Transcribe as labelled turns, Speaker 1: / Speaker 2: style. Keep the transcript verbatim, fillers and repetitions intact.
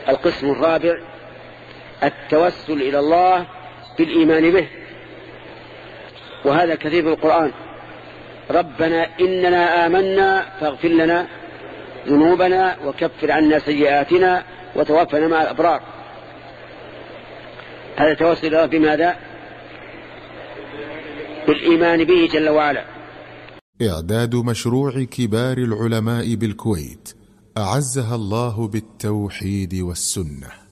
Speaker 1: القسم الرابع التوسل إلى الله بالإيمان به، وهذا كثير في القرآن: ربنا إننا آمنا فاغفر لنا ذنوبنا وكفر عنا سيئاتنا وتوفنا مع الأبرار. هذا توسل إلى الله بماذا؟ بالإيمان به جل وعلا.
Speaker 2: إعداد مشروع كبار العلماء بالكويت أعزها الله بالتوحيد والسنة.